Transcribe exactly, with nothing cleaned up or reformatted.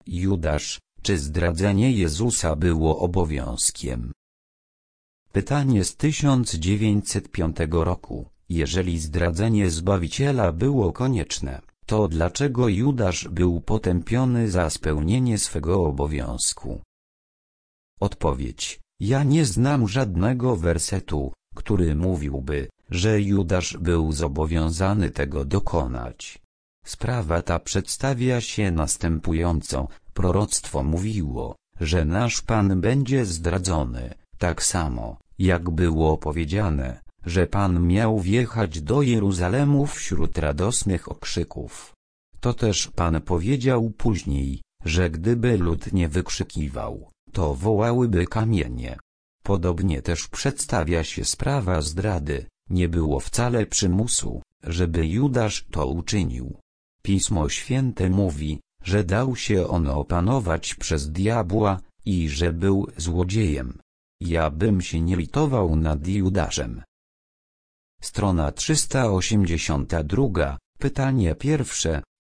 Judasz, czy zdradzenie Jezusa było obowiązkiem? Pytanie z tysiąc dziewięćset piątego roku. Jeżeli zdradzenie Zbawiciela było konieczne, to dlaczego Judasz był potępiony za spełnienie swego obowiązku? Odpowiedź. Ja nie znam żadnego wersetu, który mówiłby, że Judasz był zobowiązany tego dokonać. Sprawa ta przedstawia się następująco. Proroctwo mówiło, że nasz Pan będzie zdradzony, tak samo, jak było powiedziane, że Pan miał wjechać do Jeruzalemu wśród radosnych okrzyków. To też Pan powiedział później, że gdyby lud nie wykrzykiwał, to wołałyby kamienie. Podobnie też przedstawia się sprawa zdrady. Nie było wcale przymusu, żeby Judasz to uczynił. Pismo Święte mówi, że dał się on opanować przez diabła i że był złodziejem. Ja bym się nie litował nad Judaszem. Strona trzysta osiemdziesiąta druga. Pytanie pierwsze.